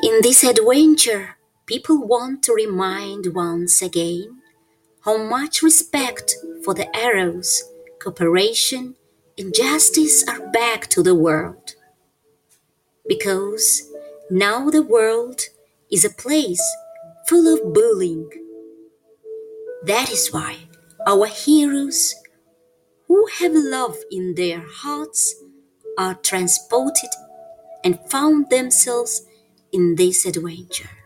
In this adventure, people want to remind once again how much respect for the arrows, cooperation, and justice are back to the world. Because now the world is a place full of bullying. That is why our heroes, who have love in their hearts, are transported and found themselves in this adventure.